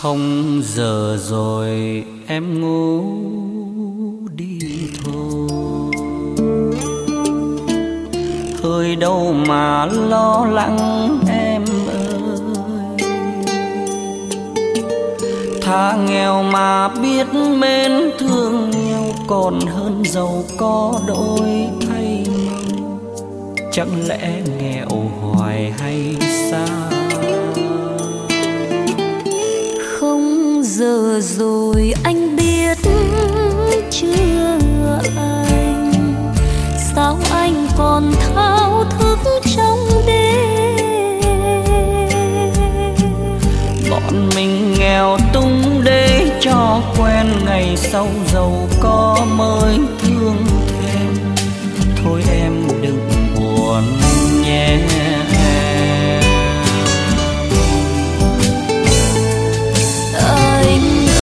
Không giờ rồi em ngủ đi thôi, hơi đâu mà lo lắng em ơi. Thà nghèo mà biết mến thương nhau còn hơn giàu có đôi thay nhau. Chẳng lẽ nghèo hoài hay sao? Không giờ rồi anh biết chưa anh, sao anh còn thao thức trong đêm. Bọn mình nghèo tung để cho quen, ngày sau giàu có mới thương thêm. Thôi em